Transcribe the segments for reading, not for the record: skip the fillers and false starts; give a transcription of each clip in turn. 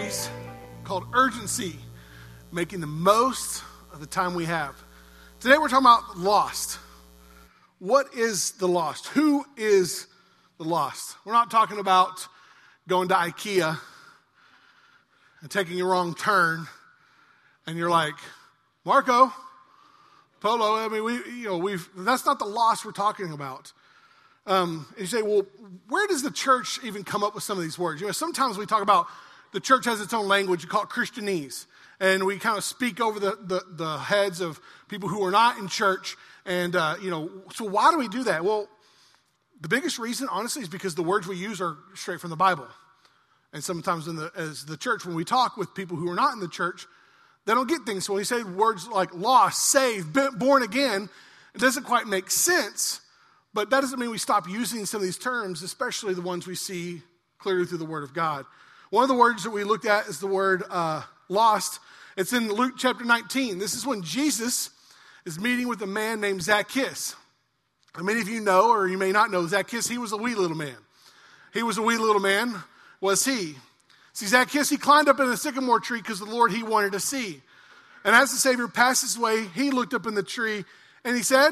series called Urgency, making the most of the time we have. Today we're talking about lost. What is the lost? Who is the lost? We're not talking about going to IKEA and taking a wrong turn and you're like, Marco, Polo, I mean, that's not the lost we're talking about. And you say, well, where does the church even come up with some of these words? You know, sometimes we talk about the church has its own language. We call it Christianese. And we kind of speak over the heads of people who are not in church. And, so why do we do that? Well, the biggest reason, honestly, is because the words we use are straight from the Bible. And sometimes as the church, when we talk with people who are not in the church, they don't get things. So when you say words like lost, saved, born again, it doesn't quite make sense. But that doesn't mean we stop using some of these terms, especially the ones we see clearly through the Word of God. One of the words that we looked at is the word lost. It's in Luke chapter 19. This is when Jesus is meeting with a man named Zacchaeus. And many of you know, or you may not know, Zacchaeus, he was a wee little man. He was a wee little man, was he? See, Zacchaeus, he climbed up in a sycamore tree because the Lord he wanted to see. And as the Savior passed his way, he looked up in the tree and he said,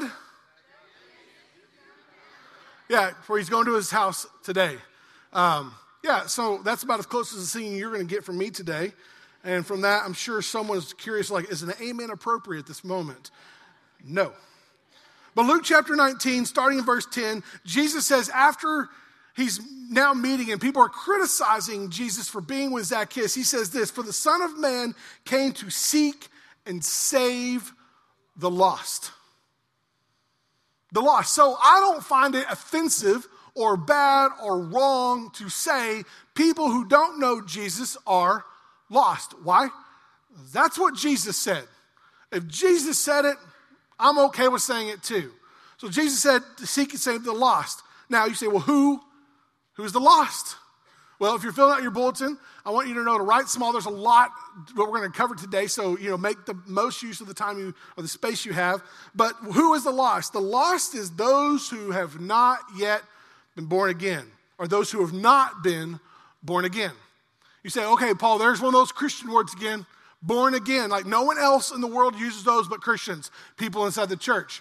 for he's going to his house today. So that's about as close as the singing you're going to get from me today. And from that, I'm sure someone's curious, like, is an amen appropriate at this moment? No. But Luke chapter 19, starting in verse 10, Jesus says after he's now meeting and people are criticizing Jesus for being with Zacchaeus, he says this, for the Son of Man came to seek and save the lost. The lost. So I don't find it offensive or bad or wrong to say people who don't know Jesus are lost. Why? That's what Jesus said. If Jesus said it, I'm okay with saying it too. So Jesus said to seek and save the lost. Now you say, well, who's the lost? Well, if you're filling out your bulletin, I want you to know to write small. There's a lot what we're going to cover today, so make the most use of the time or the space you have. But who is the lost? The lost is those who have not yet been born again, or those who have not been born again. You say, okay, Paul, there's one of those Christian words again, born again. Like no one else in the world uses those but Christians, people inside the church.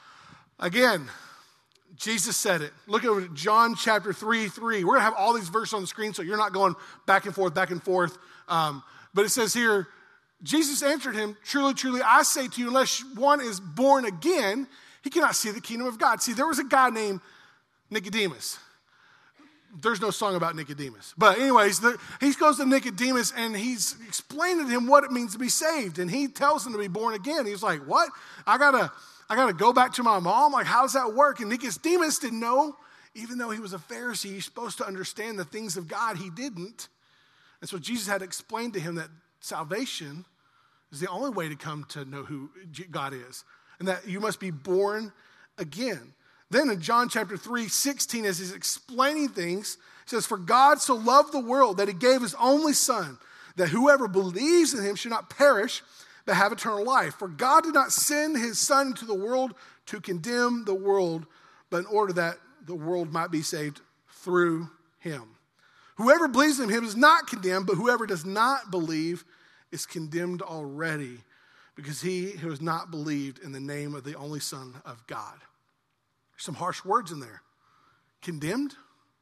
Again, Jesus said it. Look at John chapter 3:3. We're going to have all these verses on the screen so you're not going back and forth. But it says here, Jesus answered him, truly, truly, I say to you, unless one is born again, he cannot see the kingdom of God. See, there was a guy named Nicodemus. There's no song about Nicodemus. But anyways, he goes to Nicodemus and he's explaining to him what it means to be saved. And he tells him to be born again. He's like, what? I gotta go back to my mom? Like, how does that work? And Nicodemus didn't know, even though he was a Pharisee, he's supposed to understand the things of God. He didn't. And so Jesus had to explain to him that salvation is the only way to come to know who God is. And that you must be born again. Then in John chapter 3:16, as he's explaining things, it says, for God so loved the world that he gave his only son, that whoever believes in him should not perish, but have eternal life. For God did not send his son into the world to condemn the world, but in order that the world might be saved through him. Whoever believes in him is not condemned, but whoever does not believe is condemned already, because he who has not believed in the name of the only Son of God. There's some harsh words in there. Condemned?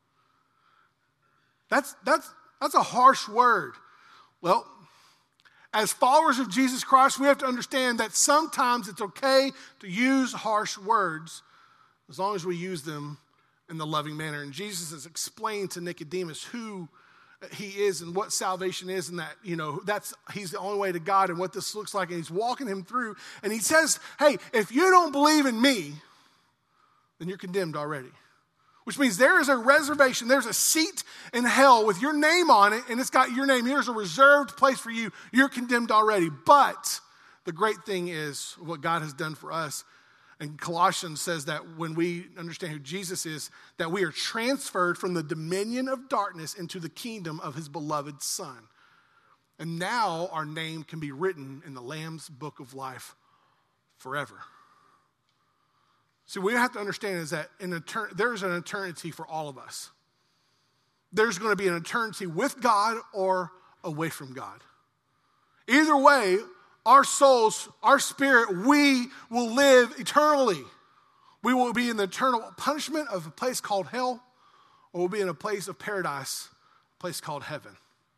That's a harsh word. Well, as followers of Jesus Christ, we have to understand that sometimes it's okay to use harsh words as long as we use them in the loving manner. And Jesus has explained to Nicodemus who he is and what salvation is, and that he's the only way to God and what this looks like. And he's walking him through. And he says, hey, if you don't believe in me, then you're condemned already. Which means there is a reservation, there's a seat in hell with your name on it, and it's got your name. There's a reserved place for you. You're condemned already. But the great thing is what God has done for us. And Colossians says that when we understand who Jesus is, that we are transferred from the dominion of darkness into the kingdom of his beloved Son. And now our name can be written in the Lamb's book of life forever. See, what we have to understand is that there's an eternity for all of us. There's going to be an eternity with God or away from God. Either way, our souls, our spirit, we will live eternally. We will be in the eternal punishment of a place called hell, or we'll be in a place of paradise, a place called heaven.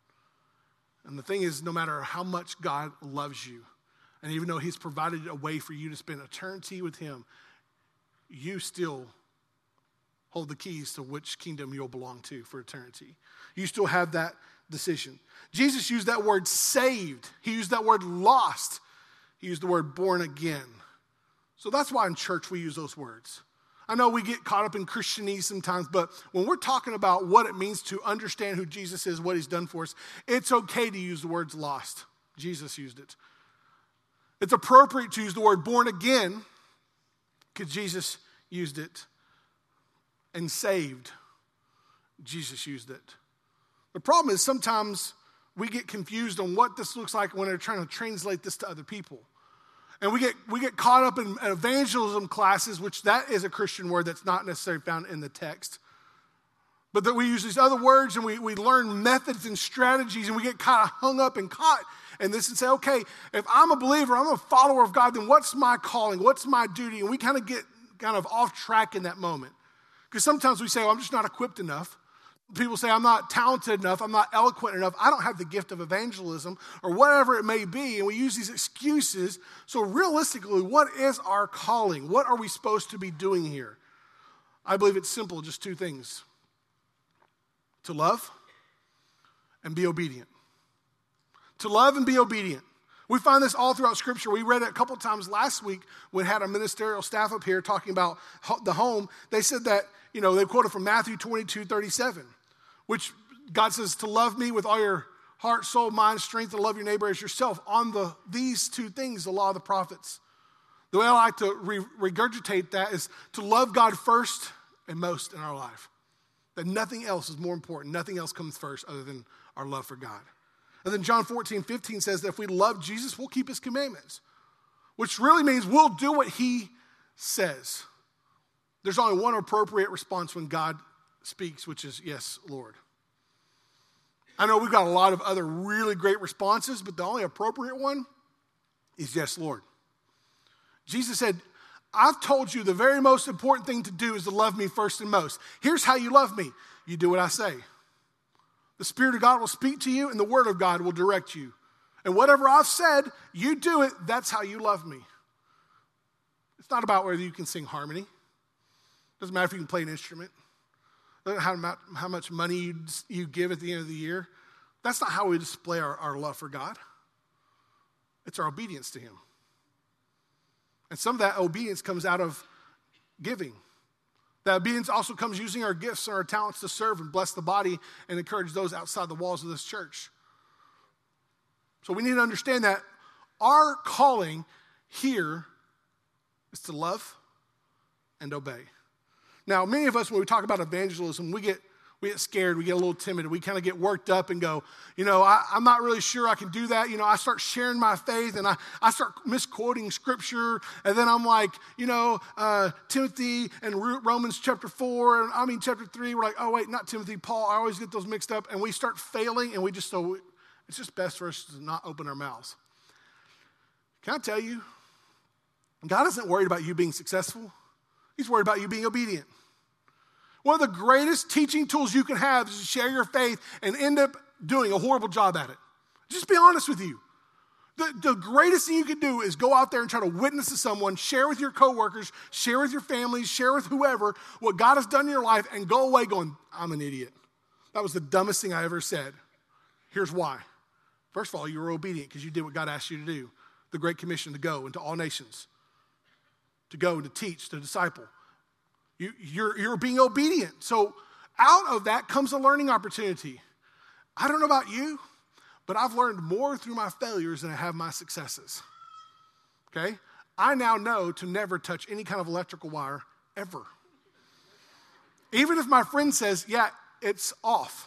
And the thing is, no matter how much God loves you, and even though he's provided a way for you to spend eternity with him, you still hold the keys to which kingdom you'll belong to for eternity. You still have that decision. Jesus used that word saved. He used that word lost. He used the word born again. So that's why in church we use those words. I know we get caught up in Christianese sometimes, but when we're talking about what it means to understand who Jesus is, what he's done for us, it's okay to use the words lost. Jesus used it. It's appropriate to use the word born again because Jesus used it. And saved, Jesus used it. The problem is sometimes we get confused on what this looks like when they're trying to translate this to other people. And we get caught up in evangelism classes, which that is a Christian word that's not necessarily found in the text. But that we use these other words and we learn methods and strategies and we get kind of hung up and caught in this and say, okay, if I'm a believer, I'm a follower of God, then what's my calling? What's my duty? And we kind of get off track in that moment. Because sometimes we say, well, I'm just not equipped enough. People say, I'm not talented enough. I'm not eloquent enough. I don't have the gift of evangelism or whatever it may be. And we use these excuses. So realistically, what is our calling? What are we supposed to be doing here? I believe it's simple, just two things. To love and be obedient. To love and be obedient. We find this all throughout Scripture. We read it a couple times last week when we had our ministerial staff up here talking about the home. They said that, they quoted from Matthew 22:37, which God says to love me with all your heart, soul, mind, strength, and love your neighbor as yourself. On these two things, the law of the prophets. The way I like to regurgitate that is to love God first and most in our life. That nothing else is more important. Nothing else comes first other than our love for God. And then John 14:15 says that if we love Jesus, we'll keep his commandments, which really means we'll do what he says. There's only one appropriate response when God speaks, which is, yes, Lord. I know we've got a lot of other really great responses, but the only appropriate one is, yes, Lord. Jesus said, I've told you the very most important thing to do is to love me first and most. Here's how you love me. You do what I say. The Spirit of God will speak to you, and the Word of God will direct you. And whatever I've said, you do it. That's how you love me. It's not about whether you can sing harmony. Doesn't matter if you can play an instrument. Doesn't matter how much money you give at the end of the year. That's not how we display our love for God. It's our obedience to him. And some of that obedience comes out of giving. That obedience also comes using our gifts and our talents to serve and bless the body and encourage those outside the walls of this church. So we need to understand that our calling here is to love and obey. Now, many of us, when we talk about evangelism, we get scared, we get a little timid, we kind of get worked up and go, I'm not really sure I can do that. I start sharing my faith and I start misquoting scripture. And then I'm like, Timothy and Romans chapter 4, and chapter 3. We're like, oh, wait, not Timothy, Paul. I always get those mixed up. And we start failing and it's just best for us to not open our mouths. Can I tell you, God isn't worried about you being successful. He's worried about you being obedient. One of the greatest teaching tools you can have is to share your faith and end up doing a horrible job at it. Just be honest with you. The greatest thing you can do is go out there and try to witness to someone, share with your coworkers, share with your families, share with whoever what God has done in your life, and go away going, I'm an idiot. That was the dumbest thing I ever said. Here's why. First of all, you were obedient because you did what God asked you to do. The Great Commission to go into all nations. To go and to teach, to disciple. You're being obedient. So out of that comes a learning opportunity. I don't know about you, but I've learned more through my failures than I have my successes. Okay? I now know to never touch any kind of electrical wire ever. Even if my friend says, yeah, it's off.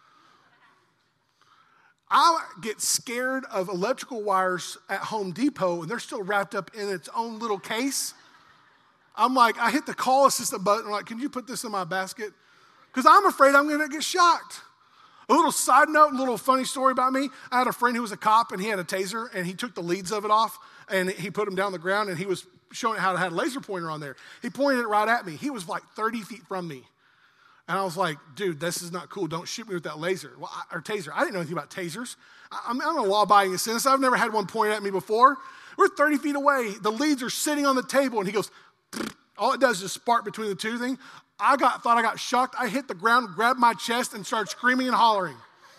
I get scared of electrical wires at Home Depot and they're still wrapped up in its own little case. I'm like, I hit the call assistant button. I'm like, can you put this in my basket? Because I'm afraid I'm going to get shocked. A little side note, a little funny story about me. I had a friend who was a cop, and he had a taser, and he took the leads of it off, and he put them down on the ground, and he was showing how to have a laser pointer on there. He pointed it right at me. He was like 30 feet from me. And I was like, dude, this is not cool. Don't shoot me with that laser or taser. I didn't know anything about tasers. I'm a law-abiding citizen. I've never had one pointed at me before. We're 30 feet away. The leads are sitting on the table, and he goes, all it does is spark between the two things. Thought I got shocked. I hit the ground, grabbed my chest, and started screaming and hollering.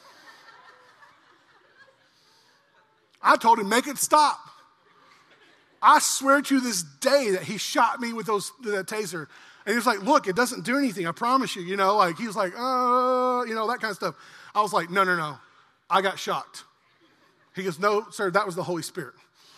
I told him, make it stop. I swear to this day that he shot me with that taser. And he was like, look, it doesn't do anything. I promise you. Like he was like, that kind of stuff. I was like, no. I got shocked. He goes, no, sir, that was the Holy Spirit.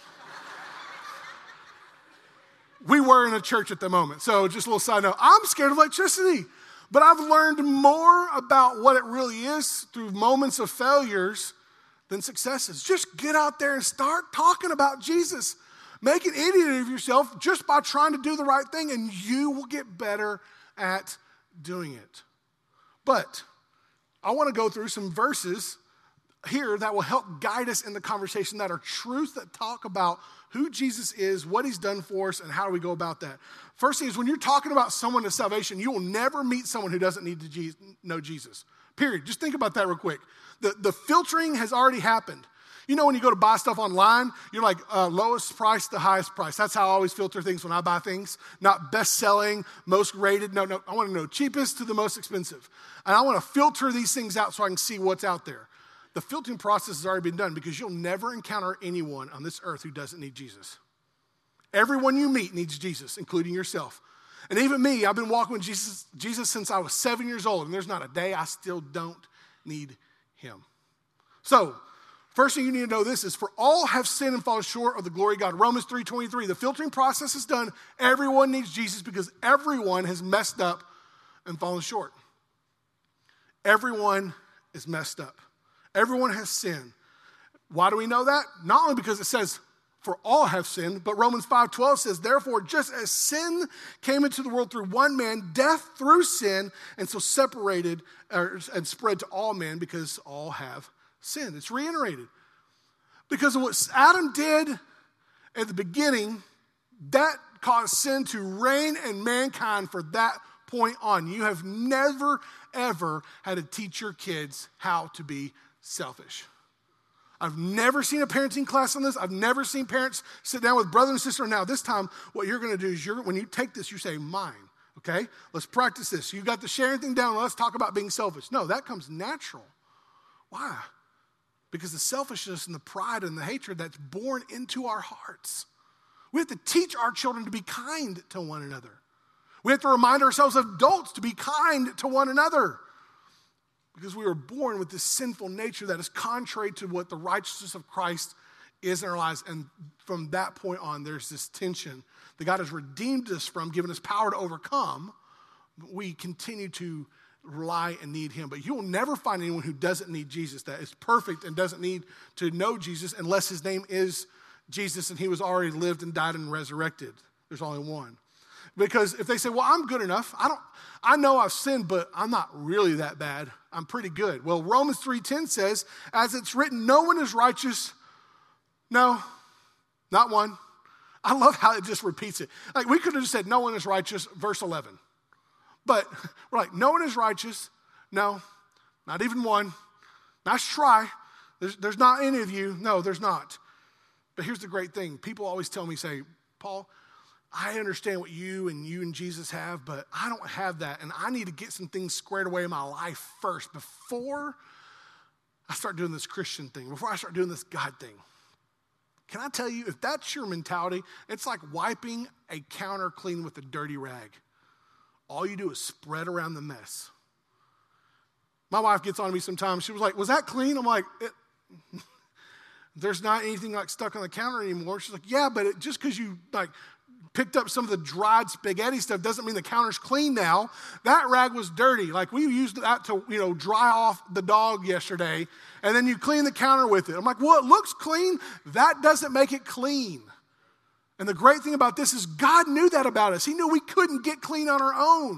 We were in a church at the moment. So just a little side note. I'm scared of electricity. But I've learned more about what it really is through moments of failures than successes. Just get out there and start talking about Jesus. Make an idiot of yourself just by trying to do the right thing, and you will get better at doing it. But I want to go through some verses here that will help guide us in the conversation that are truths that talk about who Jesus is, what he's done for us, and how do we go about that. First thing is, when you're talking about someone to salvation, you will never meet someone who doesn't need to know Jesus. Period. Just think about that real quick. The filtering has already happened. When you go to buy stuff online, you're like lowest price to highest price. That's how I always filter things when I buy things. Not best selling, most rated. No, I want to know cheapest to the most expensive. And I want to filter these things out so I can see what's out there. The filtering process has already been done because you'll never encounter anyone on this earth who doesn't need Jesus. Everyone you meet needs Jesus, including yourself. And even me, I've been walking with Jesus since I was 7 years old, and there's not a day I still don't need him. So, first thing you need to know this is, for all have sinned and fallen short of the glory of God. Romans 3:23, the filtering process is done. Everyone needs Jesus because everyone has messed up and fallen short. Everyone is messed up. Everyone has sinned. Why do we know that? Not only because it says, for all have sinned, but Romans 5:12 says, therefore, just as sin came into the world through one man, death through sin, and so separated and spread to all men because all have sinned. It's reiterated. Because of what Adam did at the beginning, that caused sin to reign in mankind for that point on. You have never, ever had to teach your kids how to be selfish. I've never seen a parenting class on this. I've never seen parents sit down with brother and sister. Now, this time, what you're going to do is when you take this, you say, mine, okay? Let's practice this. You got the sharing thing down. Let's talk about being selfish. No, that comes natural. Why? Because the selfishness and the pride and the hatred that's born into our hearts. We have to teach our children to be kind to one another. We have to remind ourselves as adults to be kind to one another. Because we were born with this sinful nature that is contrary to what the righteousness of Christ is in our lives. And from that point on, there's this tension that God has redeemed us from, given us power to overcome. But we continue to rely and need him. But you will never find anyone who doesn't need Jesus, that is perfect and doesn't need to know Jesus unless his name is Jesus and he was already lived and died and resurrected. There's only one. Because if they say, well, I'm good enough. I know I've sinned, but I'm not really that bad. I'm pretty good. Well, Romans 3:10 says, as it's written, no one is righteous. No, not one. I love how it just repeats it. Like we could have just said, no one is righteous, verse 11. But we're like, no one is righteous. No, not even one. Nice try. There's not any of you. No, there's not. But here's the great thing. People always tell me, say, Paul, I understand what you and Jesus have, but I don't have that. And I need to get some things squared away in my life first before I start doing this Christian thing, before I start doing this God thing. Can I tell you, if that's your mentality, it's like wiping a counter clean with a dirty rag. All you do is spread around the mess. My wife gets on me sometimes. She was like, was that clean? I'm like, there's not anything like stuck on the counter anymore. She's like, yeah, but just because you like picked up some of the dried spaghetti stuff doesn't mean the counter's clean now. That rag was dirty. Like we used that to, dry off the dog yesterday, and then you clean the counter with it. I'm like, well, it looks clean. That doesn't make it clean. And the great thing about this is God knew that about us. He knew we couldn't get clean on our own.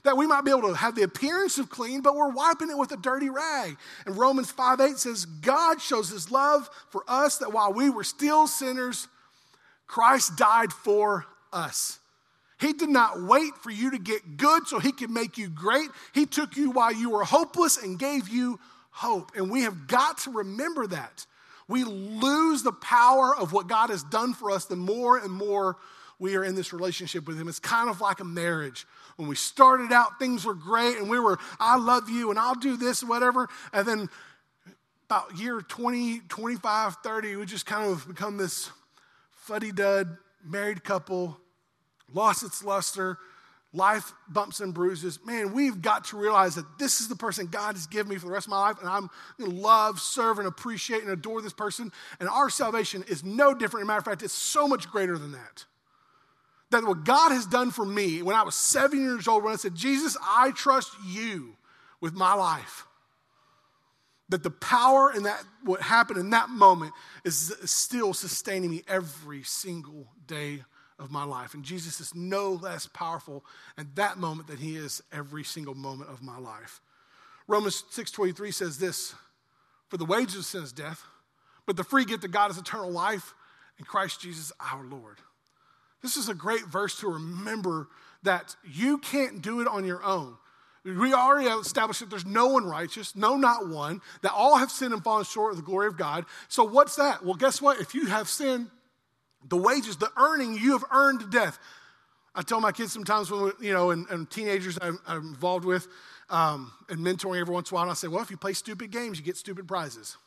that we might be able to have the appearance of clean, but we're wiping it with a dirty rag. And Romans 5:8 says, God shows his love for us that while we were still sinners, Christ died for us. He did not wait for you to get good so he could make you great. He took you while you were hopeless and gave you hope. And we have got to remember that. We lose the power of what God has done for us the more and more we are in this relationship with him. It's kind of like a marriage. When we started out, things were great, and we were, I love you, and I'll do this, whatever. And then about year 20, 25, 30, we just kind of become this fuddy-dud married couple, lost its luster, life bumps and bruises. Man, we've got to realize that this is the person God has given me for the rest of my life, and I'm going to love, serve, and appreciate and adore this person. And our salvation is no different. As a matter of fact, it's so much greater than that. That what God has done for me when I was 7 years old, when I said, Jesus, I trust you with my life. That the power in that, what happened in that moment is still sustaining me every single day of my life. And Jesus is no less powerful at that moment than he is every single moment of my life. Romans 6:23 says this, for the wages of sin is death, but the free gift of God is eternal life in Christ Jesus our Lord. This is a great verse to remember that you can't do it on your own. We already established that there's no one righteous, no, not one, that all have sinned and fallen short of the glory of God. So what's that? Well, guess what? If you have sinned, the wages, the earning, you have earned death. I tell my kids sometimes when, and teenagers I'm involved with and mentoring every once in a while, and I say, well, if you play stupid games, you get stupid prizes.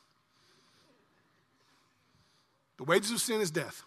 The wages of sin is death.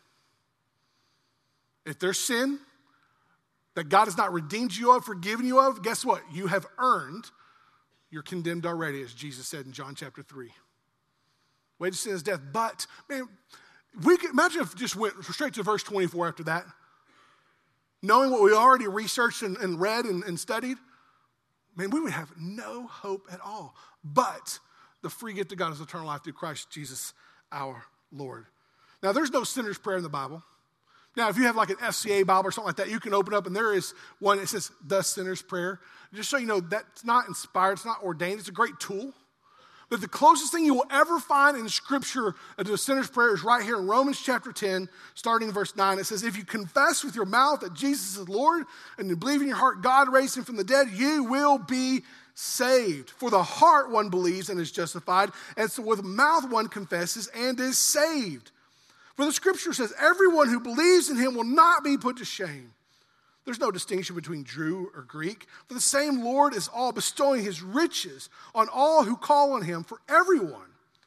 If there's sin that God has not redeemed you of, forgiven you of, guess what? You have earned, you're condemned already, as Jesus said in John chapter 3. Wages of sin is death. But, man, we could imagine if we just went straight to verse 24 after that. Knowing what we already researched and read and studied, man, we would have no hope at all. But the free gift of God is eternal life through Christ Jesus our Lord. Now, there's no sinner's prayer in the Bible. Now, if you have like an FCA Bible or something like that, you can open up and there is one that says, the sinner's prayer. Just so you know, that's not inspired, it's not ordained, it's a great tool. But the closest thing you will ever find in Scripture to the sinner's prayer is right here in Romans chapter 10, starting in verse 9. It says, if you confess with your mouth that Jesus is Lord and you believe in your heart God raised him from the dead, you will be saved. For the heart one believes and is justified, and so with the mouth one confesses and is saved. For the Scripture says, everyone who believes in him will not be put to shame. There's no distinction between Jew or Greek, for the same Lord is all, bestowing his riches on all who call on him. For everyone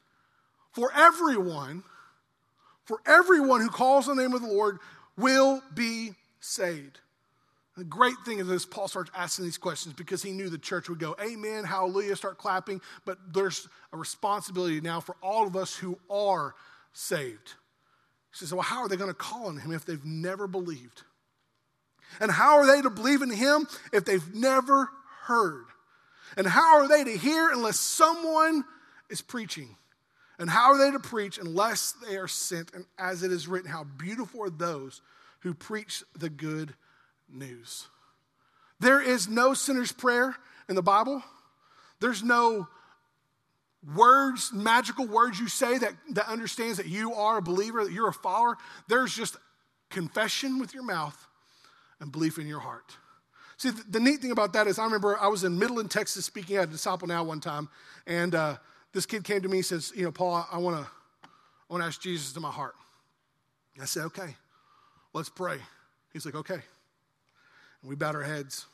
who calls on the name of the Lord will be saved. The great thing is this, Paul starts asking these questions because he knew the church would go, amen, hallelujah, start clapping. But there's a responsibility now for all of us who are saved. He says, well, how are they going to call on him if they've never believed? And how are they to believe in him if they've never heard? And how are they to hear unless someone is preaching? And how are they to preach unless they are sent? And as it is written, how beautiful are those who preach the good news. There is no sinner's prayer in the Bible. There's no words, magical words you say that understands that you are a believer, that you're a follower. There's just confession with your mouth and belief in your heart. See, the neat thing about that is I remember I was in Midland, Texas, speaking at Disciple Now one time, and this kid came to me and says, Paul, I want to ask Jesus into my heart. And I said, okay, let's pray. He's like, okay. And we bowed our heads.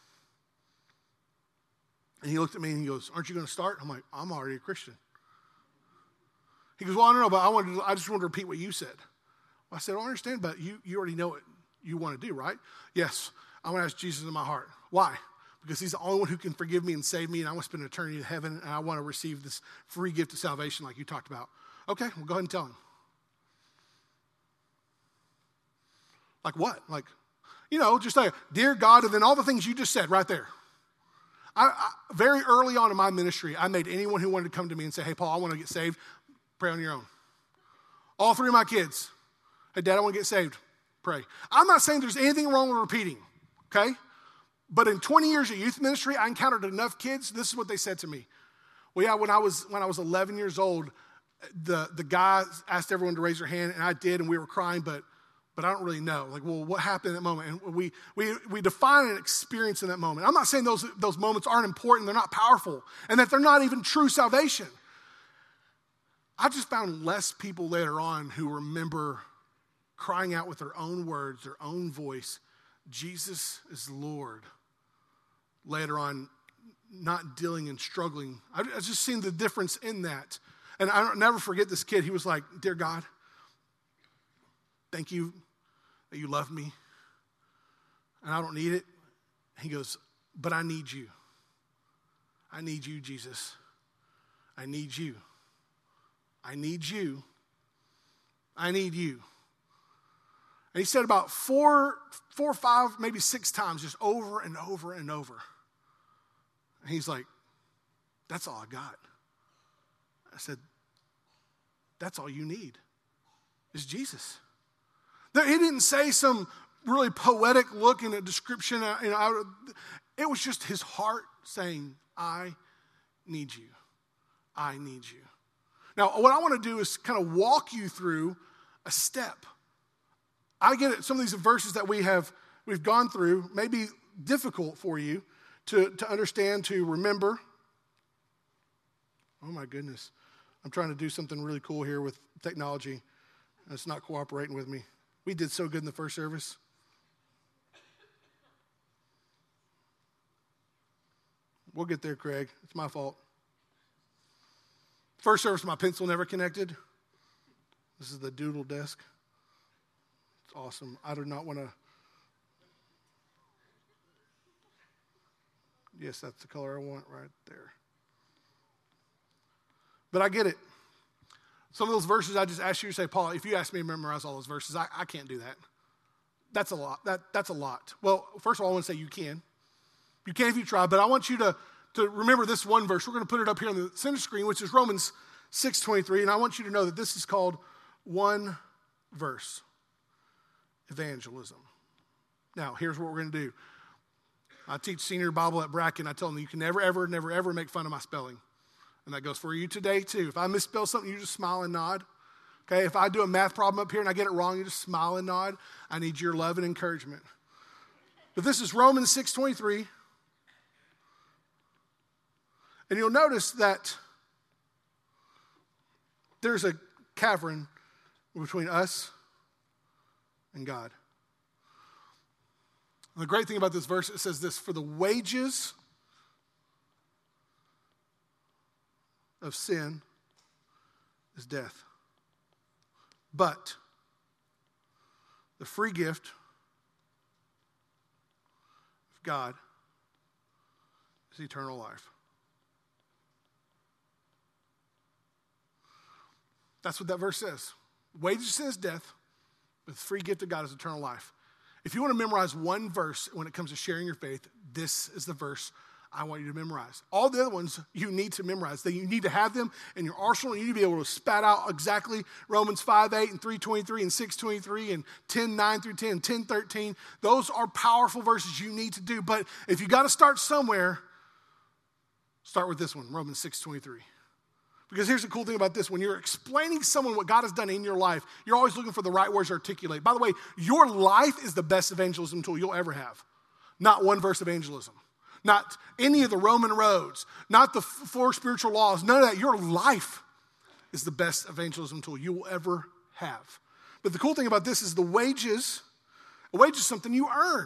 And he looked at me and he goes, aren't you going to start? I'm like, I'm already a Christian. He goes, well, I don't know, but I just want to repeat what you said. Well, I said, I don't understand, but you already know what you want to do, right? Yes, I want to ask Jesus in my heart. Why? Because he's the only one who can forgive me and save me, and I want to spend eternity in heaven, and I want to receive this free gift of salvation like you talked about. Okay, well, go ahead and tell him. Like what? Like, just like, dear God, and then all the things you just said right there. I very early on in my ministry, I made anyone who wanted to come to me and say, hey, Paul, I want to get saved. Pray on your own. All three of my kids. Hey, Dad, I want to get saved. Pray. I'm not saying there's anything wrong with repeating, okay? But in 20 years of youth ministry, I encountered enough kids. This is what they said to me. Well, yeah, when I was 11 years old, the guy asked everyone to raise their hand, and I did, and we were crying, but I don't really know. Like, well, what happened in that moment? And we define an experience in that moment. I'm not saying those moments aren't important, they're not powerful, and that they're not even true salvation. I just found less people later on who remember crying out with their own words, their own voice, Jesus is Lord. Later on, not dealing and struggling. I just seen the difference in that. And I'll never forget this kid. He was like, dear God, thank you that you love me. And I don't need it. He goes, but I need you. I need you, Jesus. I need you. I need you. I need you. And he said about four, 5, maybe 6 times, just over and over and over. And he's like, that's all I got. I said, that's all you need is Jesus. He didn't say some really poetic look in a description. It was just his heart saying, I need you. I need you. Now, what I want to do is kind of walk you through a step. I get it. Some of these verses that we've gone through may be difficult for you to understand, to remember. Oh my goodness. I'm trying to do something really cool here with technology, and it's not cooperating with me. We did so good in the first service. We'll get there, Craig. It's my fault. First service, my pencil never connected. This is the doodle desk. It's awesome. I do not want to. Yes, that's the color I want right there. But I get it. Some of those verses I just asked you to say, Paul, if you ask me to memorize all those verses, I can't do that. That's a lot. That's a lot. Well, first of all, I want to say you can. You can if you try, but I want you to remember this one verse. We're going to put it up here on the center screen, which is Romans 6:23, and I want you to know that this is called one verse evangelism. Now, here's what we're going to do. I teach senior Bible at Bracken. I tell them you can never, ever make fun of my spelling. And that goes for you today, too. If I misspell something, you just smile and nod. Okay, if I do a math problem up here and I get it wrong, you just smile and nod. I need your love and encouragement. But this is Romans 6:23. And you'll notice that there's a cavern between us and God. And the great thing about this verse, it says this, for the wages of sin is death. But the free gift of God is eternal life. That's what that verse says. Wages of sin is death, but the free gift of God is eternal life. If you want to memorize one verse when it comes to sharing your faith, this is the verse I want you to memorize. All the other ones you need to memorize. You need to have them in your arsenal. You need to be able to spat out exactly Romans 5:8 and 3:23 and 6:23 and 10:9 through 10, 10:13. Those are powerful verses you need to do. But if you got to start somewhere, start with this one, Romans 6:23. Because here's the cool thing about this. When you're explaining to someone what God has done in your life, you're always looking for the right words to articulate. By the way, your life is the best evangelism tool you'll ever have. Not one verse evangelism. Not any of the Roman roads. Not the 4 spiritual laws. None of that. Your life is the best evangelism tool you will ever have. But the cool thing about this is a wage is something you earn.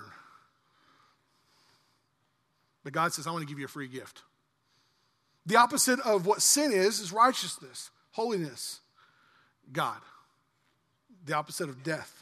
But God says, I want to give you a free gift. The opposite of what sin is righteousness, holiness, God. The opposite of death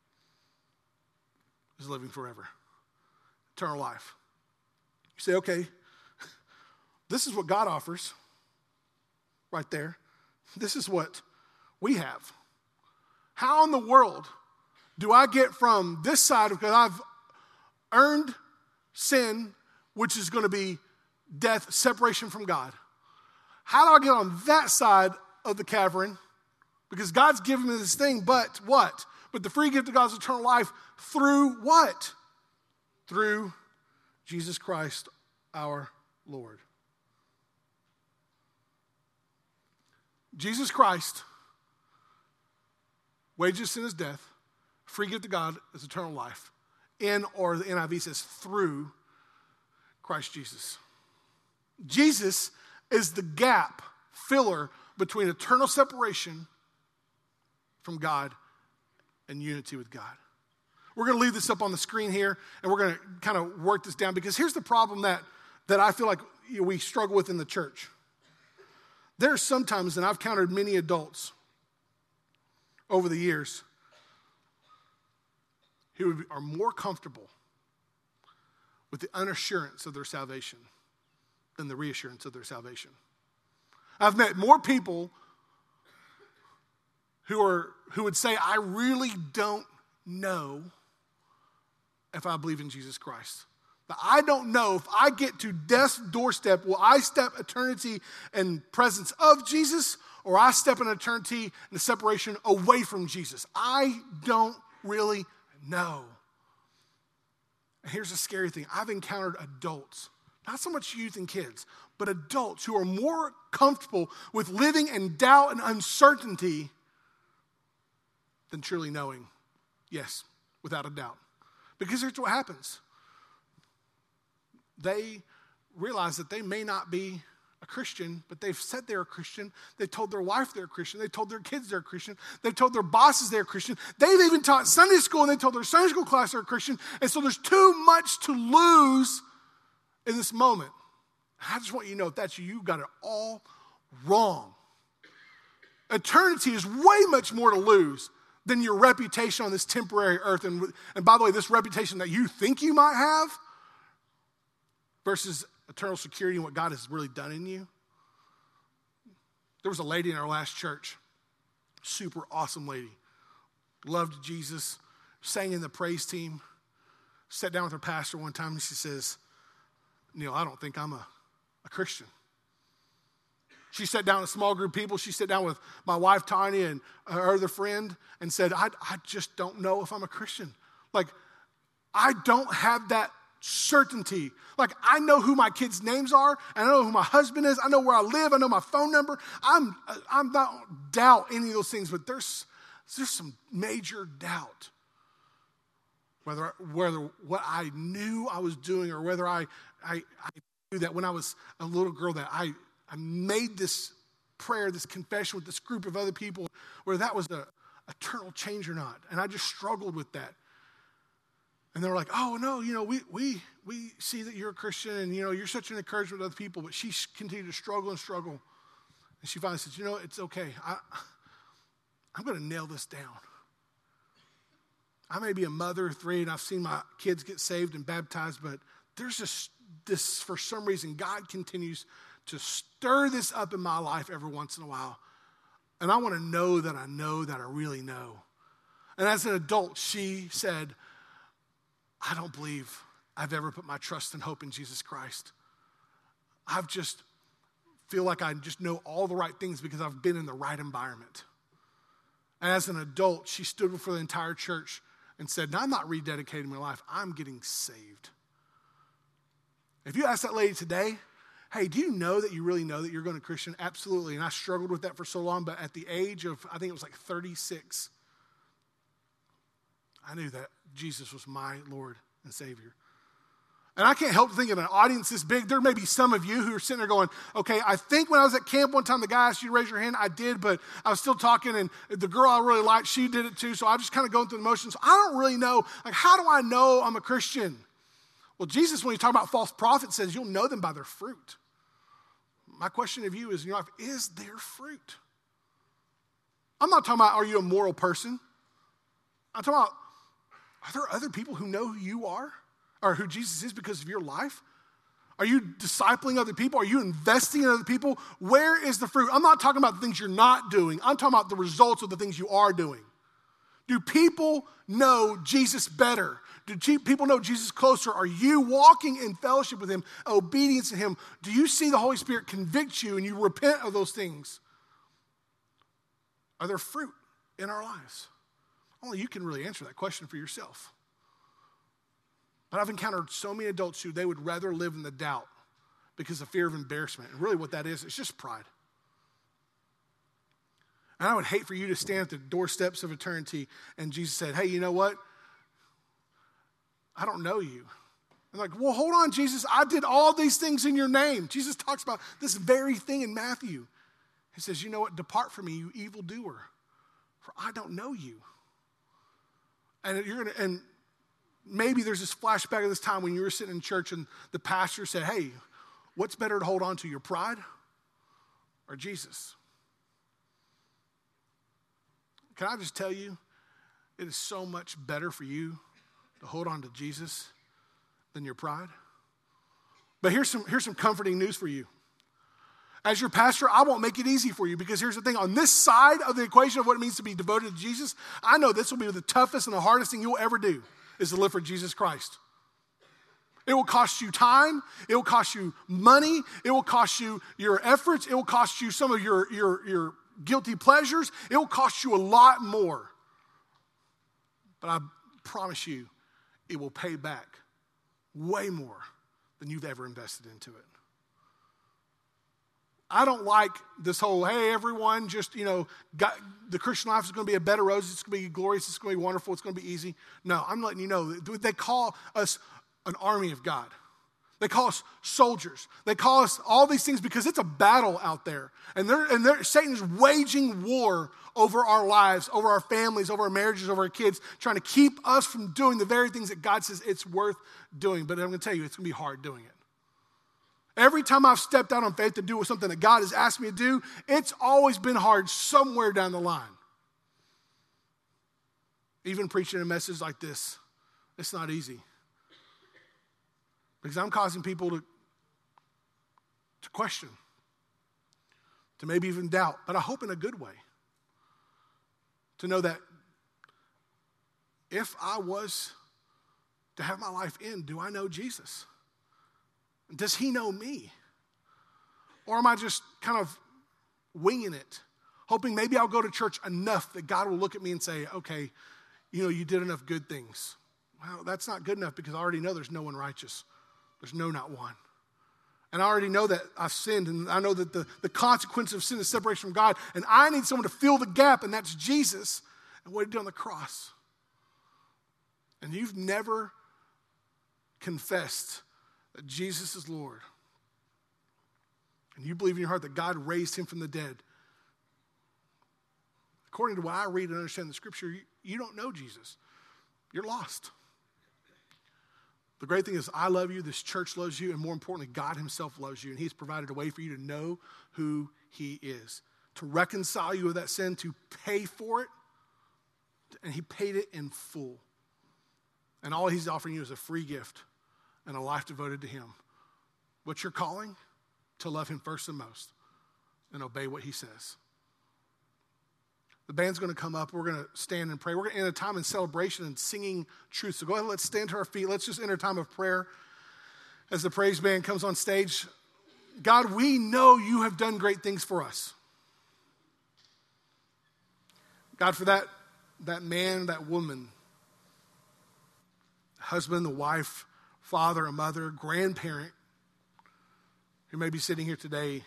is living forever, eternal life. You say, okay, this is what God offers right there. This is what we have. How in the world do I get from this side, because I've earned sin, which is going to be death, separation from God. How do I get on that side of the cavern? Because God's given me this thing, but what? But the free gift of God's eternal life through what? Through Jesus Christ, our Lord. Jesus Christ, wages of sin is death, free gift of God is eternal life. In, or the NIV says, through Christ Jesus. Jesus is the gap filler between eternal separation from God and unity with God. We're going to leave this up on the screen here, and we're going to kind of work this down, because here's the problem that I feel like we struggle with in the church. There's sometimes, and I've counted many adults over the years, who are more comfortable with the unassurance of their salvation than the reassurance of their salvation. I've met more people who would say, I really don't know if I believe in Jesus Christ. But I don't know if I get to death's doorstep, will I step eternity in presence of Jesus, or I step in eternity in the separation away from Jesus. I don't really know. And here's the scary thing. I've encountered adults, not so much youth and kids, but adults who are more comfortable with living in doubt and uncertainty than truly knowing. Yes, without a doubt. Because here's what happens. They realize that they may not be a Christian, but they've said they're a Christian. They've told their wife they're a Christian. They've told their kids they're a Christian. They've told their bosses they're a Christian. They've even taught Sunday school, and they told their Sunday school class they're a Christian. And so there's too much to lose in this moment. I just want you to know, if that's you, got it all wrong. Eternity is way much more to lose than your reputation on this temporary earth. And by the way, this reputation that you think you might have versus eternal security and what God has really done in you. There was a lady in our last church, super awesome lady, loved Jesus, sang in the praise team, sat down with her pastor one time and she says, Neil, I don't think I'm a Christian. She sat down in a small group of people. She sat down with my wife, Tanya, and her other friend and said, I just don't know if I'm a Christian. Like, I don't have that certainty. Like, I know who my kids' names are, and I know who my husband is. I know where I live. I know my phone number. I'm not doubt any of those things, but there's some major doubt. Whether what I knew I was doing, or whether I knew that when I was a little girl that I made this prayer, this confession with this group of other people, whether that was an eternal change or not. And I just struggled with that. And they were like, oh, no, we see that you're a Christian and, you're such an encouragement to other people. But she continued to struggle and struggle. And she finally said, it's okay. I'm going to nail this down. I may be a mother of 3 and I've seen my kids get saved and baptized, but there's just this, for some reason, God continues to stir this up in my life every once in a while. And I want to know that I really know. And as an adult, she said, I don't believe I've ever put my trust and hope in Jesus Christ. I've just feel like I just know all the right things because I've been in the right environment. And as an adult, she stood before the entire church and said, no, I'm not rededicating my life. I'm getting saved. If you ask that lady today, hey, do you know that you really know that you're going to Christian? Absolutely. And I struggled with that for so long, but at the age of, I think it was like 36, I knew that Jesus was my Lord and Savior. And I can't help thinking of an audience this big. There may be some of you who are sitting there going, okay, I think when I was at camp one time, the guy asked you to raise your hand. I did, but I was still talking, and the girl I really liked, she did it too, so I'm just kind of going through the motions. I don't really know, like, how do I know I'm a Christian? Well, Jesus, when you talk about false prophets, says you'll know them by their fruit. My question of you is, in your life, is there fruit? I'm not talking about, are you a moral person? I'm talking about, are there other people who know who you are or who Jesus is because of your life? Are you discipling other people? Are you investing in other people? Where is the fruit? I'm not talking about the things you're not doing. I'm talking about the results of the things you are doing. Do people know Jesus better? Do people know Jesus closer? Are you walking in fellowship with him, obedience to him? Do you see the Holy Spirit convict you and you repent of those things? Are there fruit in our lives? Only you can really answer that question for yourself. But I've encountered so many adults who they would rather live in the doubt because of fear of embarrassment. And really what that is, it's just pride. And I would hate for you to stand at the doorsteps of eternity and Jesus said, hey, you know what? I don't know you. I'm like, well, hold on, Jesus. I did all these things in your name. Jesus talks about this very thing in Matthew. He says, you know what? Depart from me, you evildoer, for I don't know you. And maybe there's this flashback of this time when you were sitting in church and the pastor said, hey, what's better to hold on to, your pride or Jesus? Can I just tell you, it is so much better for you to hold on to Jesus than your pride. But here's some comforting news for you. As your pastor, I won't make it easy for you because here's the thing. On this side of the equation of what it means to be devoted to Jesus, I know this will be the toughest and the hardest thing you'll ever do is to live for Jesus Christ. It will cost you time. It will cost you money. It will cost you your efforts. It will cost you some of your guilty pleasures. It will cost you a lot more. But I promise you, it will pay back way more than you've ever invested into it. I don't like this whole, hey, everyone, just, the Christian life is going to be a bed of roses. It's going to be glorious. It's going to be wonderful. It's going to be easy. No, I'm letting you know. They call us an army of God. They call us soldiers. They call us all these things because it's a battle out there. And Satan is waging war over our lives, over our families, over our marriages, over our kids, trying to keep us from doing the very things that God says it's worth doing. But I'm going to tell you, it's going to be hard doing it. Every time I've stepped out on faith to do something that God has asked me to do, it's always been hard somewhere down the line. Even preaching a message like this, it's not easy. Because I'm causing people to question, to maybe even doubt, but I hope in a good way. To know that if I was to have my life end, do I know Jesus? Does he know me? Or am I just kind of winging it, hoping maybe I'll go to church enough that God will look at me and say, okay, you did enough good things. Well, that's not good enough because I already know there's no one righteous. There's not one. And I already know that I've sinned, and I know that the consequence of sin is separation from God, and I need someone to fill the gap, and that's Jesus and what he did on the cross. And you've never confessed that Jesus is Lord, and you believe in your heart that God raised him from the dead, according to what I read and understand in the scripture, you don't know Jesus. You're lost. The great thing is I love you, this church loves you, and more importantly, God himself loves you, and he's provided a way for you to know who he is, to reconcile you with that sin, to pay for it, and he paid it in full. And all he's offering you is a free gift and a life devoted to him. What's your calling? To love him first and most and obey what he says. The band's going to come up. We're going to stand and pray. We're going to end a time in celebration and singing truth. So go ahead, let's stand to our feet. Let's just enter a time of prayer as the praise band comes on stage. God, we know you have done great things for us. God, for that man, that woman, husband, the wife, father, a mother, grandparent, who may be sitting here today,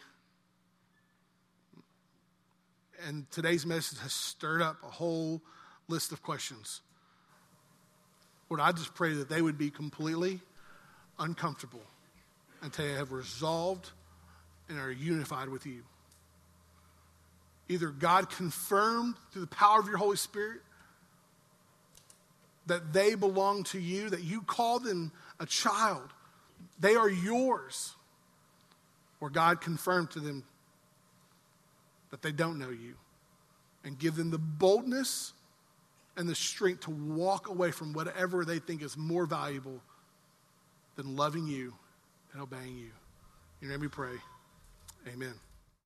and today's message has stirred up a whole list of questions. Lord, I just pray that they would be completely uncomfortable until they have resolved and are unified with you. Either God confirmed through the power of your Holy Spirit that they belong to you, that you call them a child, they are yours, or God confirmed to them that they don't know you, and give them the boldness and the strength to walk away from whatever they think is more valuable than loving you and obeying you. In your name we pray. Amen.